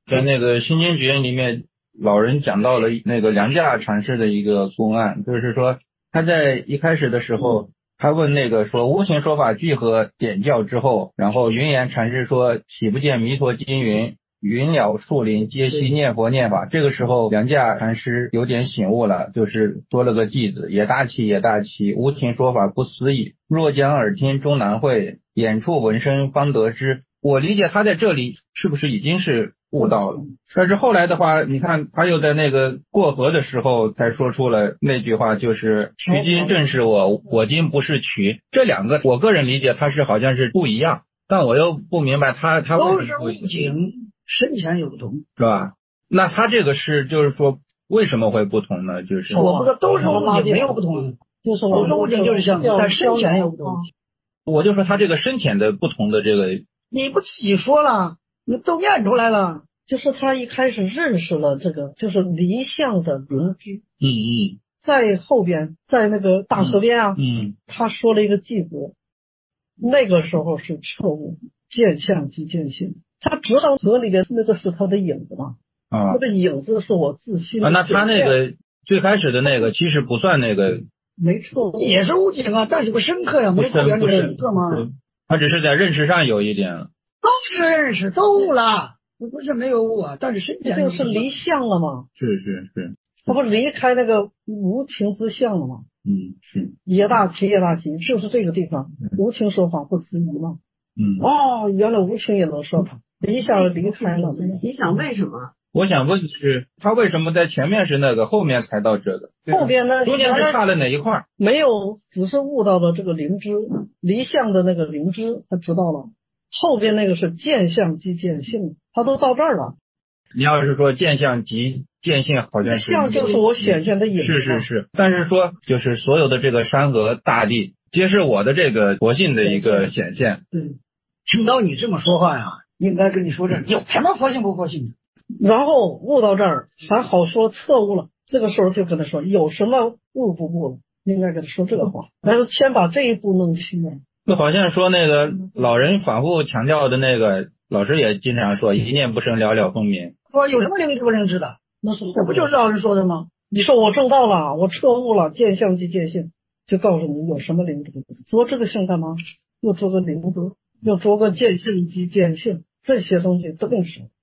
在那个《心经诀》里面，老人讲到了那个梁架禅师的一个公案，就是说他在一开始的时候，他问那个说无情说法具合点教之后，然后云岩禅师说岂不见弥陀经云云鸟树林皆悉念佛念法。这个时候梁架禅师有点醒悟了，就是说了个偈子：也大奇也大奇，无情说法不思议，若将耳听终难会，眼触闻声方得知。我理解他在这里是不是已经是悟到了？但是后来的话，你看他又在那个过河的时候才说出了那句话，就是取经正是我，我今不是取。这两个我个人理解他是好像是不一样，但我又不明白他都是为什么不一样， 悟境，深浅有不同， 是吧？那他这个是就是说为什么会不同呢？就是我不知道都是悟境，没有不同， 就是都是悟境就是相同，但深浅有不同。 我就说他这个深浅的不同的这个， 你不自己说了，你都念出来了。 就是他一开始认识了这个，就是离相的邻居。在后边，在那个大河边啊，他说了一个偈子，那个时候是彻悟，见相即见性。他知道河里边那个是他的影子嘛，那个影子是我自心的那他那个最开始的那个其实不算那个， 没错， 也是悟境啊，但是不深刻呀，没后边那个深刻吗？ 他只是在认识上有一点了， 都是认识，都悟了。不是没有悟啊，但是深浅这个是离相了嘛？ 是， 他不离开那个无情之相了吗？ 是也大奇也大奇，就是这个地方，无情说法不思议嘛。原来无情也能说法，一下离开了。 你想为什么？ 我想问是，他为什么在前面是那个，后面才到这个？ 后边呢？ 中间是差了哪一块？ 没有，只是悟到了这个灵知，离相的那个灵知，他知道了。后边那个是见相即见性，他都到这儿了。 你要是说见相即见性，好像是相就是我显现的影子。 是，但是说就是所有的这个山河大地，皆是我的这个佛性的一个显现。 听到你这么说话呀，应该跟你说这有什么佛性不佛性的。 然后悟到这儿还好说彻悟了，这个时候就跟他说有什么悟不悟了，应该跟他说这个话，但是先把这一步弄清了。 就好像说那个老人反复强调的那个，老师也经常说一念不生，了了分明。 说有什么灵知不灵知的？ 那是这不就是老人说的吗？ 你说我证道了，我彻悟了，见相即见性，就告诉你有什么灵知。做这个相干嘛？又做个灵知，又做个见性即见性，这些东西都是